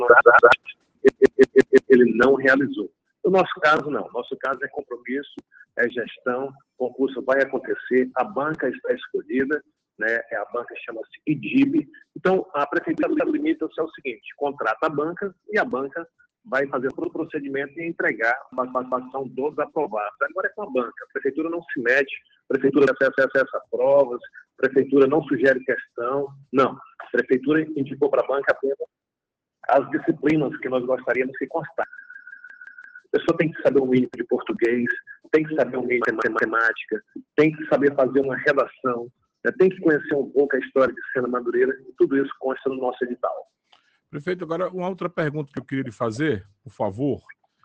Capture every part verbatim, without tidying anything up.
ele não realizou. No nosso caso, não. No nosso caso é compromisso, é gestão, o concurso vai acontecer, a banca está escolhida, né? A banca chama-se I D I B. Então, a prefeitura limita-se ao seguinte: contrata a banca e a banca vai fazer todo o procedimento e entregar a participação todos aprovados. Agora é com a banca. A prefeitura não se mete, a prefeitura não acessa a provas, a prefeitura não sugere questão. Não. A prefeitura indicou para a banca apenas as disciplinas que nós gostaríamos que constassem. A pessoa tem que saber o mínimo de português, tem que saber o mínimo de matemática, tem que saber fazer uma redação, né? Tem que conhecer um pouco a história de Sena Madureira, e tudo isso consta no nosso edital. Prefeito, agora uma outra pergunta que eu queria lhe fazer, por favor.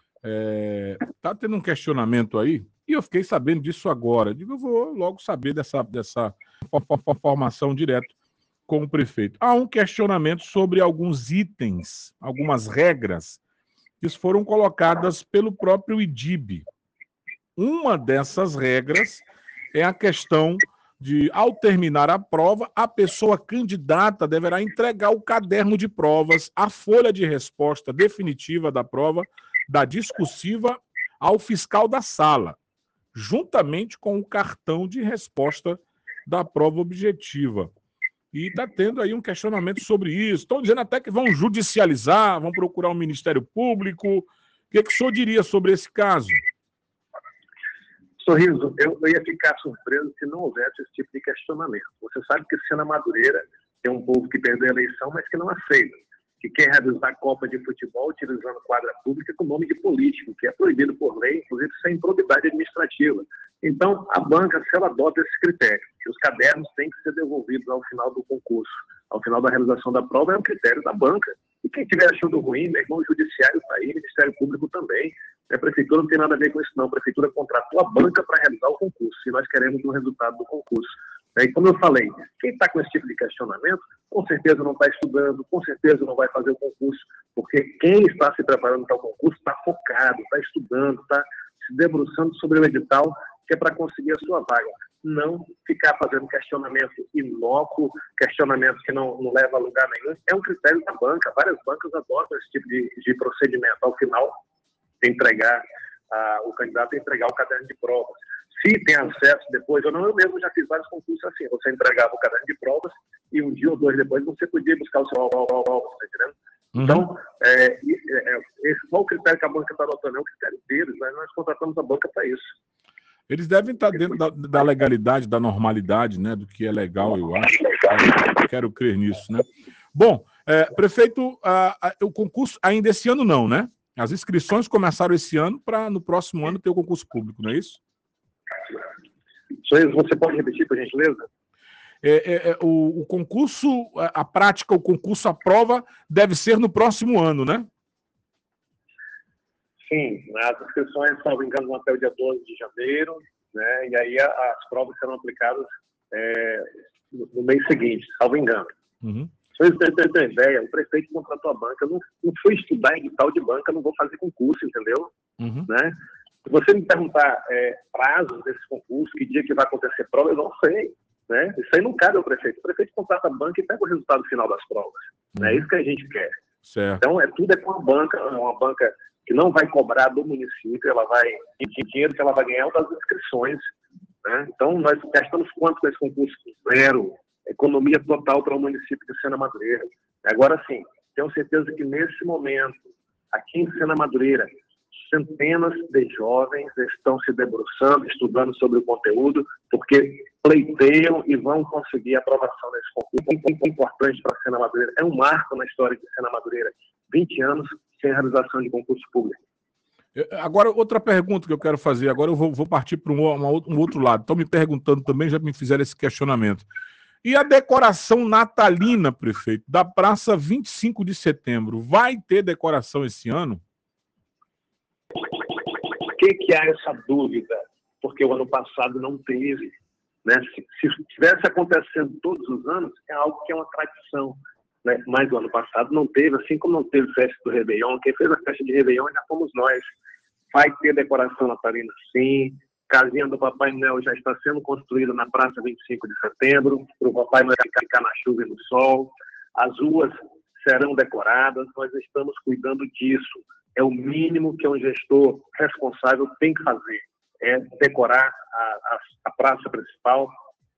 Está tendo um questionamento aí, e eu fiquei sabendo disso agora. Digo, eu vou logo saber dessa, dessa formação direto com o prefeito. Há um questionamento sobre alguns itens, algumas regras que foram colocadas pelo próprio I D I B. Uma dessas regras é a questão de, ao terminar a prova, a pessoa candidata deverá entregar o caderno de provas, a folha de resposta definitiva da prova, da discursiva, ao fiscal da sala, juntamente com o cartão de resposta da prova objetiva. E está tendo aí um questionamento sobre isso. Estão dizendo até que vão judicializar, vão procurar o Ministério Público. O que, que o senhor diria sobre esse caso? Sorriso, eu, eu ia ficar surpreso se não houvesse esse tipo de questionamento. Você sabe que Sena Madureira tem um povo que perdeu a eleição, mas que não aceita, que quer realizar a Copa de Futebol utilizando quadra pública com nome de político, que é proibido por lei, inclusive sem improbidade administrativa. Então, a banca, se ela adota esse critério, que os cadernos têm que ser devolvidos ao final do concurso, ao final da realização da prova, é um critério da banca. E quem estiver achando ruim, meu irmão, o Judiciário está aí, o Ministério Público também. A Prefeitura não tem nada a ver com isso, não. A Prefeitura contratou a banca para realizar o concurso, e nós queremos o resultado do concurso. E como eu falei, quem está com esse tipo de questionamento, com certeza não está estudando, com certeza não vai fazer o concurso, porque quem está se preparando para o concurso está focado, está estudando, está se debruçando sobre o edital, que é para conseguir a sua vaga. Não ficar fazendo questionamento inócuo, questionamento que não, não leva a lugar nenhum. É um critério da banca. Várias bancas adotam esse tipo de, de procedimento. Ao final, entregar, ah, o candidato entregar o caderno de provas. Se tem acesso depois, eu não, eu mesmo já fiz vários concursos assim. Você entregava o caderno de provas e um dia ou dois depois você podia buscar o seu prova, tá entendendo? Uhum. Então, é, é, esse, qual o critério que a banca está adotando? É o critério deles, né? Nós contratamos a banca para isso. Eles devem estar dentro da, da legalidade, da normalidade, né, do que é legal, eu acho. Eu quero crer nisso, né? Bom, é, prefeito, a, a, o concurso ainda esse ano não, né? As inscrições começaram esse ano para no próximo ano ter o concurso público, não é isso? Você pode repetir, por gentileza? É, é, é, o, o concurso, a, a prática, o concurso, a prova deve ser no próximo ano, né? Sim, as inscrições, salvo engano, vão até o dia doze de janeiro, né? E aí as provas serão aplicadas é, no, no mês seguinte, salvo engano. Uhum. Se você tem uma ideia, o prefeito contratou a banca, eu não, não fui estudar edital de banca, não vou fazer concurso, entendeu? Uhum. Né? Se você me perguntar é, prazos desse concurso, que dia que vai acontecer prova, eu não sei. Né? Isso aí não cabe ao prefeito. O prefeito contrata a banca e pega o resultado final das provas. Uhum. É isso que a gente quer. Certo. Então, é, tudo é com a banca, uma banca que não vai cobrar do município, ela vai, o dinheiro que ela vai ganhar é das inscrições. Né? Então, nós gastamos quanto nesse concurso? Zero. Economia total para o município de Sena Madureira. Agora sim, tenho certeza que nesse momento, aqui em Sena Madureira, centenas de jovens estão se debruçando, estudando sobre o conteúdo, porque pleiteiam e vão conseguir a aprovação desse concurso. É muito importante para a Sena Madureira. É um marco na história de Sena Madureira. vinte anos sem realização de concurso público. Agora, outra pergunta que eu quero fazer. Agora eu vou, vou partir para um, um outro lado. Estão me perguntando também, já me fizeram esse questionamento. E a decoração natalina, prefeito, da Praça vinte e cinco de setembro, vai ter decoração esse ano? Por que, que há essa dúvida? Porque o ano passado não teve. Né? Se, se estivesse acontecendo todos os anos, é algo que é uma tradição. Né? Mas o ano passado não teve, assim como não teve festa do Réveillon. Quem fez a festa de Réveillon já fomos nós. Vai ter decoração natalina, sim. Casinha do Papai Noel já está sendo construída na Praça vinte e cinco de setembro, para o Papai Noel ficar na chuva e no sol. As ruas serão decoradas, nós estamos cuidando disso. É o mínimo que um gestor responsável tem que fazer, é decorar a, a, a praça principal,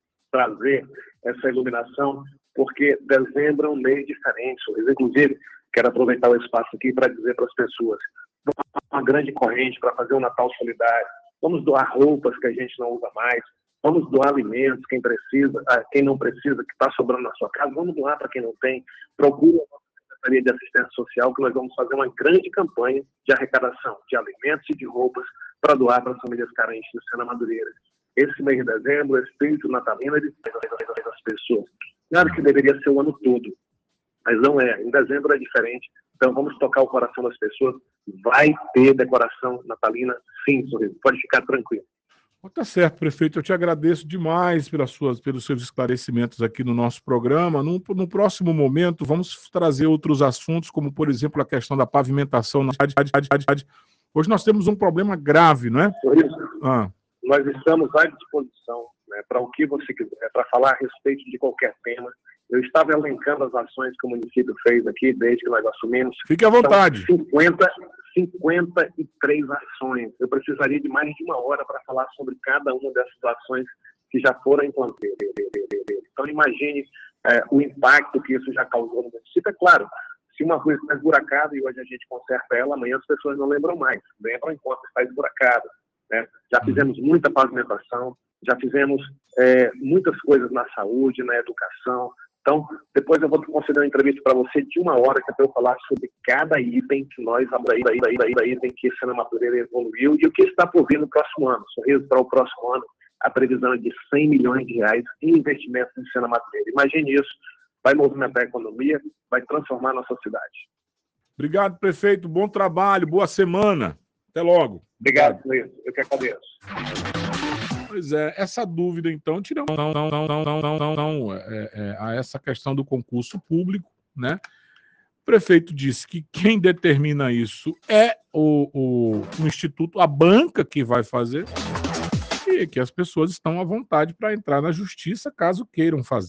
trazer essa iluminação, porque dezembro é um mês diferente. Inclusive, quero aproveitar o espaço aqui para dizer para as pessoas, uma grande corrente para fazer um Natal solidário, vamos doar roupas que a gente não usa mais, vamos doar alimentos, quem precisa, quem não precisa, que está sobrando na sua casa, vamos doar para quem não tem, procure a nossa Secretaria de Assistência Social, que nós vamos fazer uma grande campanha de arrecadação de alimentos e de roupas para doar para as famílias carentes do Sena Madureira. Esse mês de dezembro, o espírito natalino, ele traz as pessoas. Claro que deveria ser o ano todo, mas não é. Em dezembro é diferente. Então vamos tocar o coração das pessoas. Vai ter decoração natalina, sim, Sorriso. Pode ficar tranquilo. Tá certo, prefeito. Eu te agradeço demais pelas suas, pelos seus esclarecimentos aqui no nosso programa. No, no próximo momento, vamos trazer outros assuntos, como, por exemplo, a questão da pavimentação na cidade. Hoje nós temos um problema grave, não é? Sorriso. Ah. Nós estamos à disposição, né, para o que você quiser, para falar a respeito de qualquer tema. Eu estava elencando as ações que o município fez aqui desde que nós assumimos. Fique à vontade. São cinquenta, cinquenta e três ações. Eu precisaria de mais de uma hora para falar sobre cada uma dessas ações que já foram implantadas. Então, imagine é, o impacto que isso já causou no município. É claro, se uma rua está esburacada e hoje a gente conserta ela, amanhã as pessoas não lembram mais. Lembram enquanto está esburacada. Né? Já fizemos muita pavimentação, já fizemos é, muitas coisas na saúde, na educação. Então, depois eu vou conceder uma entrevista para você de uma hora, que é para eu falar sobre cada item que nós, item que Sena Madureira evoluiu e o que está por vir no próximo ano. Sorriso, para o próximo ano, a previsão é de cem milhões de reais em investimentos em Sena Madureira. Imagine isso, vai movimentar a economia, vai transformar a nossa cidade. Obrigado, prefeito. Bom trabalho, boa semana. Até logo. Obrigado, Luiz. Eu que agradeço. Pois é, essa dúvida, então, tiramos não, não, não, não, não, não, não, não, é, é, a essa questão do concurso público, né? O prefeito disse que quem determina isso é o, o, o Instituto, a banca que vai fazer, e que as pessoas estão à vontade para entrar na justiça caso queiram fazer.